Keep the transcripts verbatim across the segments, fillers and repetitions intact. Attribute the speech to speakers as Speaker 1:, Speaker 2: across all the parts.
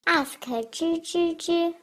Speaker 1: ask 吱吱吱。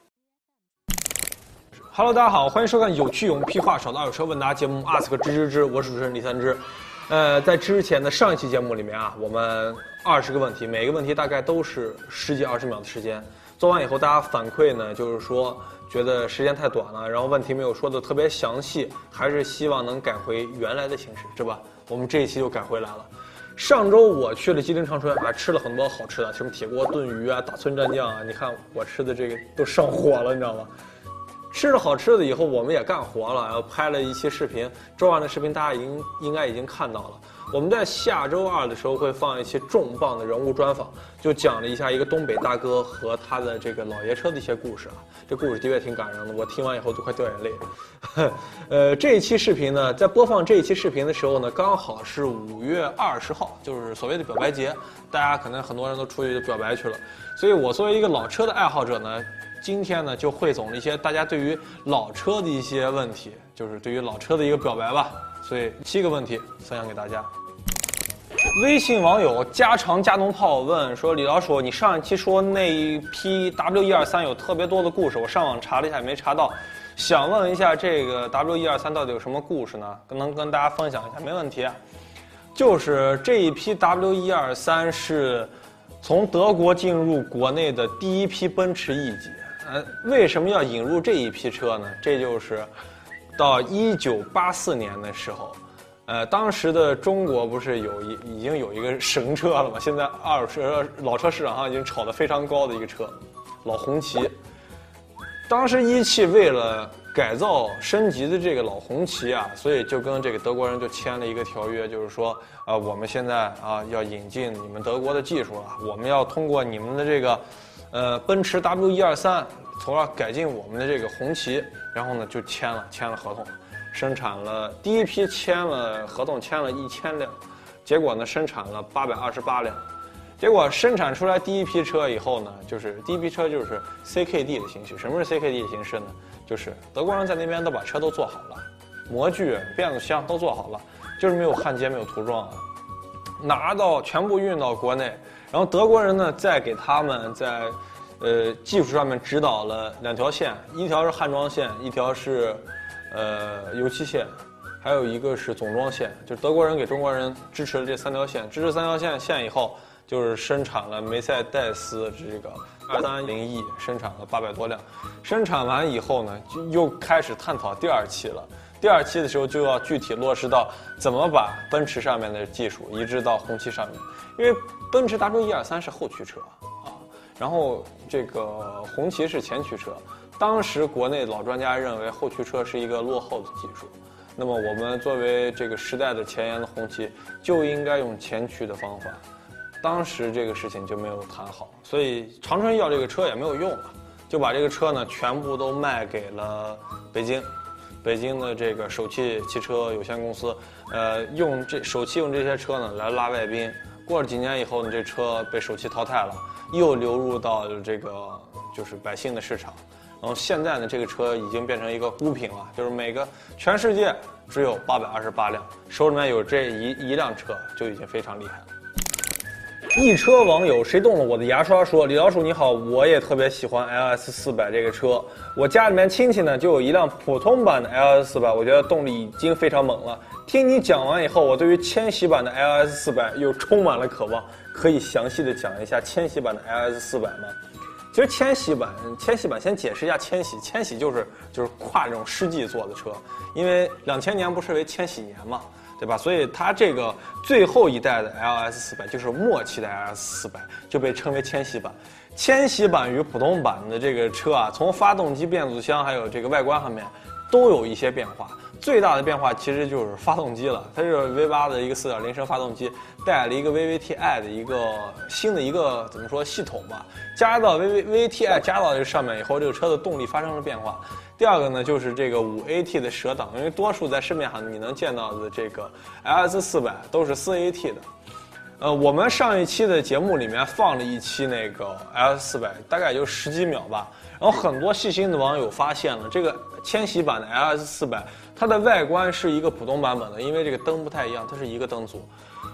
Speaker 2: Hello， 大家好，欢迎收看有趣勇屁话少的二手车问答节目 Ask 吱吱吱，我是主持人李三枝。呃，在之前的上一期节目里面啊，我们二十个问题，每个问题大概都是十几二十秒的时间。做完以后，大家反馈呢，就是说觉得时间太短了，然后问题没有说的特别详细，还是希望能改回原来的形式，是吧？我们这一期就改回来了。上周我去了吉林长春啊，吃了很多好吃的，什么铁锅炖鱼啊、大葱蘸酱啊，你看我吃的这个都上火了，你知道吗？吃了好吃的以后，我们也干活了，然后拍了一期视频。周二的视频大家已经应该已经看到了。我们在下周二的时候会放一期重磅的人物专访，就讲了一下一个东北大哥和他的这个老爷车的一些故事啊。这故事的确挺感人的，我听完以后都快掉眼泪了。呃，这一期视频呢，在播放这一期视频的时候呢，刚好是五月二十号，就是所谓的表白节，大家可能很多人都出去表白去了。所以我作为一个老车的爱好者呢，今天呢就汇总了一些大家对于老车的一些问题，就是对于老车的一个表白吧。所以七个问题分享给大家。微信网友加长加农炮问说：“李老鼠，你上一期说那一批 W 一二三有特别多的故事，我上网查了一下也没查到，想问一下这个 W 一二三到底有什么故事呢？能跟大家分享一下？没问题。就是这一批 W 一二三是从德国进入国内的第一批奔驰 E 级。呃，为什么要引入这一批车呢？这就是到一九八四年的时候。”呃，当时的中国不是有一已经有一个神车了吗？现在二手车老车市场上已经炒得非常高的一个车，老红旗。当时一汽为了改造升级的这个老红旗啊，所以就跟这个德国人就签了一个条约，就是说，啊、呃，我们现在啊要引进你们德国的技术了，我们要通过你们的这个，呃，奔驰 W 一二三，从而改进我们的这个红旗，然后呢就签了签了合同。生产了第一批签了合同，签了一千辆，结果呢生产了八百二十八辆，结果生产出来第一批车以后呢，就是第一批车就是 C K D 的形式。什么是 C K D 的形式呢？就是德国人在那边都把车都做好了，模具、变速箱都做好了，就是没有焊接、没有涂装啊，拿到全部运到国内，然后德国人呢再给他们在呃技术上面指导了两条线，一条是焊装线，一条是呃，油漆线，还有一个是总装线，就是德国人给中国人支持了这三条线，支持三条线线以后，就是生产了梅赛德斯这个二三零 E， 生产了八百多辆，生产完以后呢，就又开始探讨第二期了。第二期的时候就要具体落实到怎么把奔驰上面的技术移植到红旗上面，因为奔驰 W 一二三是后驱车啊，然后这个红旗是前驱车。当时国内老专家认为后驱车是一个落后的技术，那么我们作为这个时代的前沿的红旗，就应该用前驱的方法。当时这个事情就没有谈好，所以长春要这个车也没有用了，就把这个车呢全部都卖给了北京，北京的这个首汽汽车有限公司，呃，用这首汽用这些车呢来拉外宾。过了几年以后呢，这车被首汽淘汰了，又流入到这个就是百姓的市场。然后现在呢，这个车已经变成一个孤品了，就是每个全世界只有八百二十八辆，手里面有这一一辆车就已经非常厉害了。一车网友谁动了我的牙刷说：“李老鼠你好，我也特别喜欢 L S 四百这个车，我家里面亲戚呢就有一辆普通版的 L S 四百，我觉得动力已经非常猛了。听你讲完以后，我对于千禧版的 L S 四百又充满了渴望，可以详细的讲一下千禧版的 L S 四百吗？”其实千禧版，千禧版先解释一下千禧，千禧就是就是跨这种世纪做的车，因为两千年不是为千禧年嘛，对吧？所以它这个最后一代的 L S 四百就是末期的 L S 四百，就被称为千禧版。千禧版与普通版的这个车啊，从发动机、变速箱还有这个外观上面都有一些变化。最大的变化其实就是发动机了，它是 V 八 的一个 四点零 升发动机，带了一个 V V T i 的一个新的一个怎么说系统吧，加到 V V T i 加到这上面以后，这个车的动力发生了变化。第二个呢，就是这个 五 A T 的蛇档，因为多数在市面上你能见到的这个 L S 四百都是 四 A T 的。呃，我们上一期的节目里面放了一期那个 L S 四百，大概也就十几秒吧。然后很多细心的网友发现了这个千禧版的 L S 四百，它的外观是一个普通版本的，因为这个灯不太一样，它是一个灯组。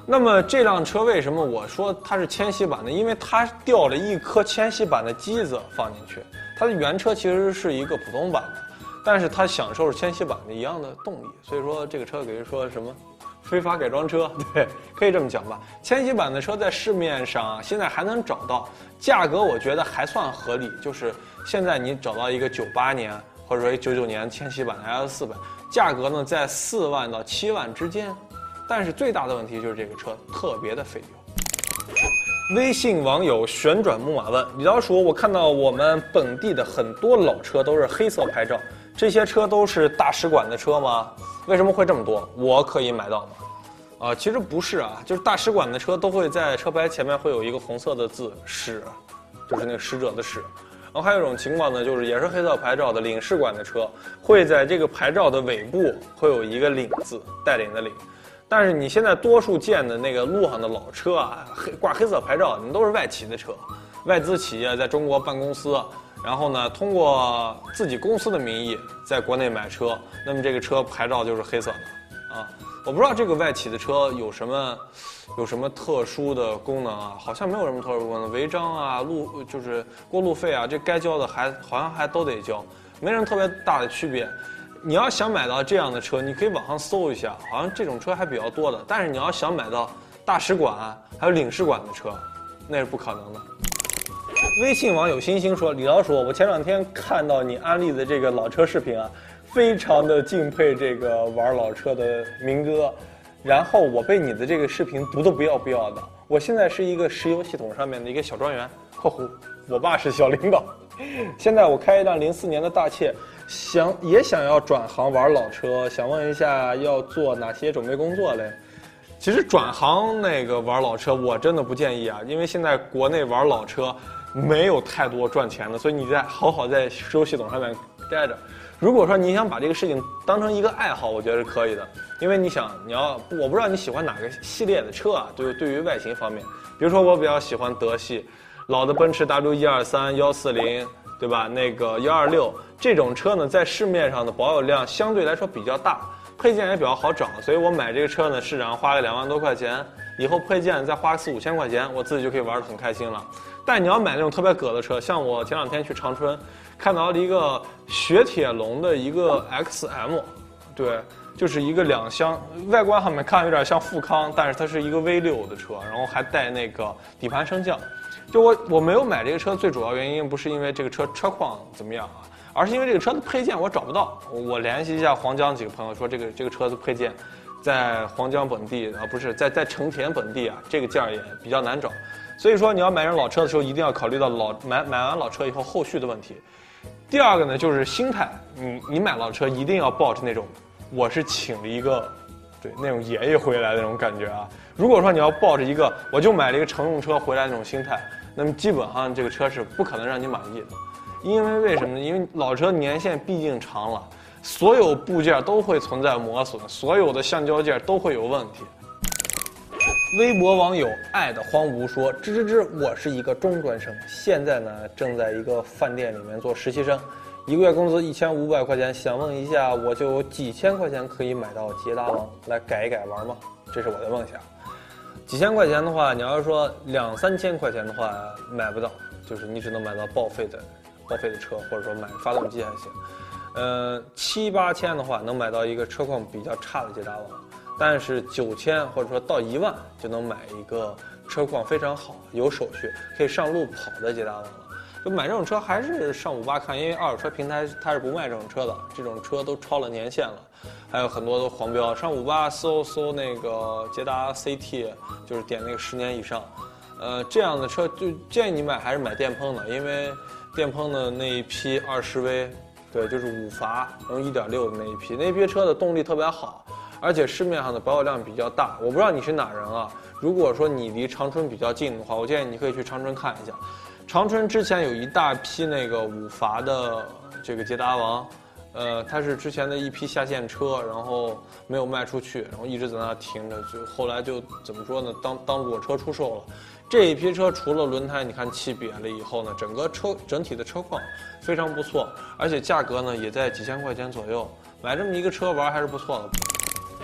Speaker 2: 那么这辆车为什么我说它是千禧版的？因为它调了一颗千禧版的机子放进去，它的原车其实是一个普通版的，但是它享受是千禧版的一样的动力，所以说这个车给人说什么非法改装车，对，可以这么讲吧。千禧版的车在市面上现在还能找到，价格我觉得还算合理，就是现在你找到一个九八年或者说九九年千禧版的 L 四版，价格呢在四万到七万之间。但是最大的问题就是这个车特别的费油。微信网友旋转木马问李老鼠，我看到我们本地的很多老车都是黑色牌照，这些车都是大使馆的车吗？为什么会这么多？我可以买到吗？啊、呃，其实不是啊，就是大使馆的车都会在车牌前面会有一个红色的字使，就是那个使者的使。然后还有一种情况呢，就是也是黑色牌照的领事馆的车，会在这个牌照的尾部会有一个领字，带领的领。但是你现在多数见的那个路上的老车啊，黑挂黑色牌照，你都是外企的车，外资企业在中国办公司，然后呢通过自己公司的名义在国内买车，那么这个车牌照就是黑色的，啊，我不知道这个外企的车有什么有什么特殊的功能啊，好像没有什么特殊功能，违章啊、路就是过路费啊，这该交的还好像还都得交，没什么特别大的区别。你要想买到这样的车，你可以网上搜一下，好像这种车还比较多的。但是你要想买到大使馆还有领事馆的车，那是不可能的。微信网友星星说：“李老鼠，我前两天看到你安利的这个老车视频啊，非常的敬佩这个玩老车的明哥。然后我被你的这个视频读得不要不要的。我现在是一个石油系统上面的一个小专员（括弧我爸是小领导），现在我开一辆零四年的大切。”想也想要转行玩老车，想问一下要做哪些准备工作嘞？其实转行那个玩老车，我真的不建议啊，因为现在国内玩老车没有太多赚钱的，所以你在好好在石油系统上面待着。如果说你想把这个事情当成一个爱好，我觉得是可以的，因为你想你要，我不知道你喜欢哪个系列的车啊，对对于外形方面，比如说我比较喜欢德系，老的奔驰 W 一二三、一四零。对吧？那个一二六这种车呢，在市面上的保有量相对来说比较大，配件也比较好找，所以我买这个车呢，市场花个两万多块钱，以后配件再花四五千块钱，我自己就可以玩得很开心了。但你要买那种特别葛的车，像我前两天去长春，看到了一个雪铁龙的一个 X M， 对，就是一个两厢，外观上面看有点像富康，但是它是一个 V 六的车，然后还带那个底盘升降。就我我没有买这个车，最主要原因不是因为这个车车况怎么样啊，而是因为这个车的配件我找不到。我联系一下黄江几个朋友说，这个这个车的配件，在黄江本地啊，不是在在成田本地啊，这个件儿也比较难找。所以说你要买上老车的时候，一定要考虑到老买买完老车以后后续的问题。第二个呢，就是心态，你你买老车一定要抱着那种，我是请了一个。对，那种爷爷回来的那种感觉啊。如果说你要抱着一个我就买了一个乘用车回来那种心态，那么基本上这个车是不可能让你满意的。因为为什么呢？因为老车年限毕竟长了，所有部件都会存在磨损，所有的橡胶件都会有问题。微博网友爱的荒芜说：“吱吱吱，我是一个中专生，现在呢正在一个饭店里面做实习生。一个月工资一千五百块钱，想问一下，我就有几千块钱可以买到捷达王来改一改玩吗？这是我的梦想。几千块钱的话，你要是说两三千块钱的话，买不到，就是你只能买到报废的报废的车，或者说买发动机还行。呃，七八千的话，能买到一个车况比较差的捷达王，但是九千或者说到一万就能买一个车况非常好、有手续、可以上路跑的捷达王了。就买这种车还是上五八看，因为二手车平台它是不卖这种车的，这种车都超了年限了，还有很多都黄标。上五八搜搜那个捷达 C T， 就是点那个十年以上，呃，这样的车就建议你买还是买电喷的，因为电喷的那一批二十 V， 对，就是五阀，然后一点六的那一批，那批车的动力特别好，而且市面上的保有量比较大。我不知道你是哪人啊？如果说你离长春比较近的话，我建议你可以去长春看一下。长春之前有一大批那个五阀的这个捷达王，呃，它是之前的一批下线车，然后没有卖出去，然后一直在那停着，就后来就怎么说呢，当当裸车出售了。这一批车除了轮胎你看漆瘪了以后呢，整个车整体的车况非常不错，而且价格呢也在几千块钱左右，买这么一个车玩还是不错的。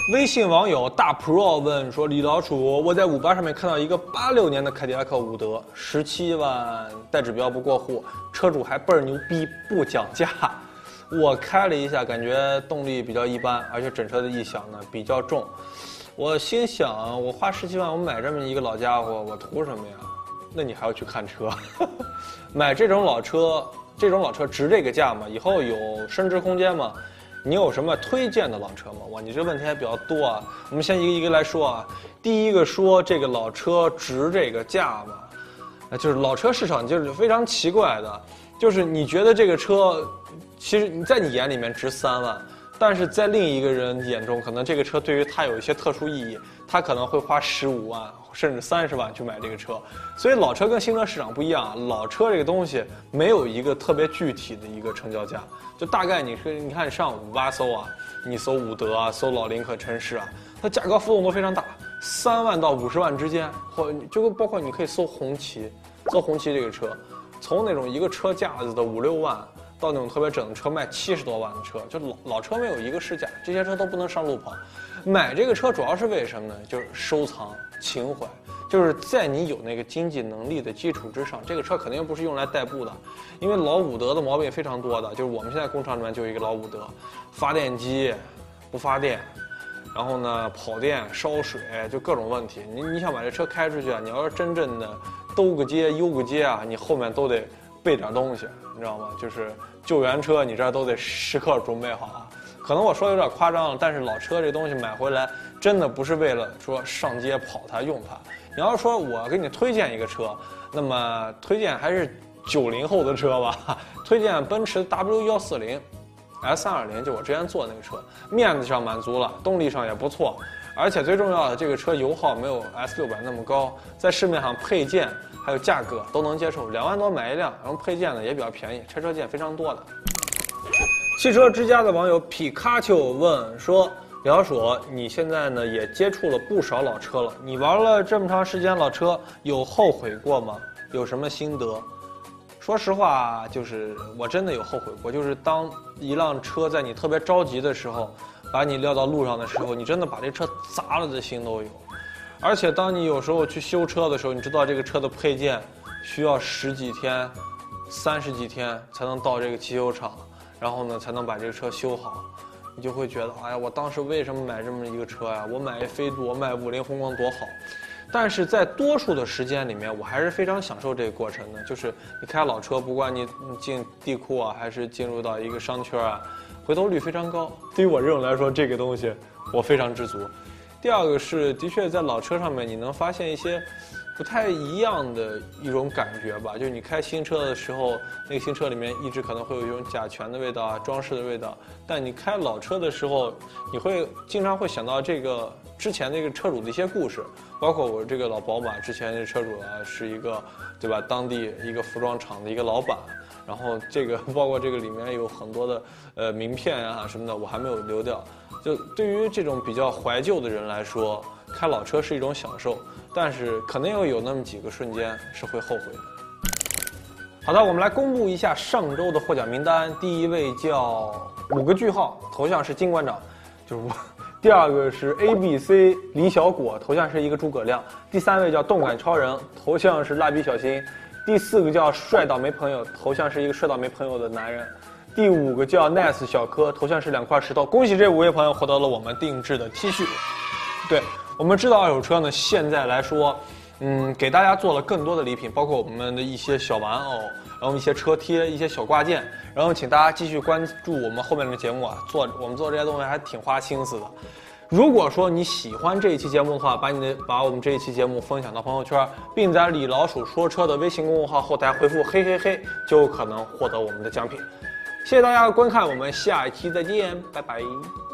Speaker 2: 微信网友大 Pro 问说：“李老鼠，我在五八上面看到一个八六年的凯迪拉克伍德，十七万带指标不过户，车主还倍儿牛逼，不讲价。我开了一下，感觉动力比较一般，而且整车的异响呢比较重。我心想，我花十七万，我买这么一个老家伙，我图什么呀？那你还要去看车？买这种老车，这种老车值这个价吗？以后有升值空间吗？”你有什么推荐的老车吗？哇，你这问题还比较多啊。我们先一个一个来说啊。第一个说这个老车值这个价吗？啊，就是老车市场就是非常奇怪的，就是你觉得这个车，其实你在你眼里面值三万，但是在另一个人眼中，可能这个车对于他有一些特殊意义，他可能会花十五万甚至三十万去买这个车。所以老车跟新车市场不一样啊，老车这个东西没有一个特别具体的一个成交价。就大概你是你看上五八搜啊，你搜伍德啊，搜老林可城市啊，它价格浮动都非常大，三万到五十万之间，或就包括你可以搜红旗，搜红旗这个车，从那种一个车架子的五六万，到那种特别整的车卖七十多万的车，就老老车没有一个市价，这些车都不能上路跑。买这个车主要是为什么呢？就是收藏情怀。就是在你有那个经济能力的基础之上，这个车肯定不是用来代步的，因为老伍德的毛病非常多的，就是我们现在工厂里面就有一个老伍德，发电机不发电，然后呢跑电烧水，就各种问题。你你想把这车开出去啊，你要是真正的兜个街悠个街啊，你后面都得备点东西，你知道吗？就是救援车你这都得时刻准备好啊。可能我说的有点夸张了，但是老车这东西买回来真的不是为了说上街跑它用它。你要说我给你推荐一个车，那么推荐还是九零后的车吧，推荐奔驰 W 一四零 S 三二零，就我之前坐那个车，面子上满足了，动力上也不错，而且最重要的，这个车油耗没有 S 六百那么高，在市面上配件还有价格都能接受，两万多买一辆，然后配件呢也比较便宜，拆车件非常多的。汽车之家的网友皮卡丘问说：“李老鼠，你现在呢也接触了不少老车了，你玩了这么长时间老车，有后悔过吗？有什么心得？”说实话，就是我真的有后悔过，就是当一辆车在你特别着急的时候，把你撂到路上的时候，你真的把这车砸了的心都有。而且当你有时候去修车的时候，你知道这个车的配件需要十几天、三十几天才能到这个汽修厂，然后呢才能把这个车修好。你就会觉得，哎呀，我当时为什么买这么一个车呀？我买一飞度，我买五菱宏光多好。但是在多数的时间里面，我还是非常享受这个过程的。就是你开老车，不管你进地库啊，还是进入到一个商圈啊，回头率非常高。对于我这种来说，这个东西我非常知足。第二个是，的确在老车上面，你能发现一些不太一样的一种感觉吧。就是你开新车的时候，那个新车里面一直可能会有一种甲醛的味道啊，装饰的味道。但你开老车的时候，你会经常会想到这个之前那个车主的一些故事，包括我这个老宝马之前的车主啊，是一个对吧，当地一个服装厂的一个老板。然后这个包括这个里面有很多的呃名片啊什么的，我还没有留掉。就对于这种比较怀旧的人来说，开老车是一种享受，但是可能又有那么几个瞬间是会后悔的。好的，我们来公布一下上周的获奖名单。第一位叫五个句号，头像是金馆长，就是我。第二个是 A B C 李小果，头像是一个诸葛亮。第三位叫动感超人，头像是蜡笔小新。第四个叫帅到没朋友，头像是一个帅到没朋友的男人。第五个叫 Nice 小柯，头像是两块石头。恭喜这五位朋友获得了我们定制的 T 恤。对，我们知道二手车呢，现在来说，嗯，给大家做了更多的礼品，包括我们的一些小玩偶，然后一些车贴、一些小挂件，然后请大家继续关注我们后面的节目啊，做我们做这些东西还挺花心思的。如果说你喜欢这一期节目的话，把你的把我们这一期节目分享到朋友圈，并在李老鼠说车的微信公众号后台回复嘿嘿嘿，就有可能获得我们的奖品。谢谢大家的观看，我们下一期再见，拜拜。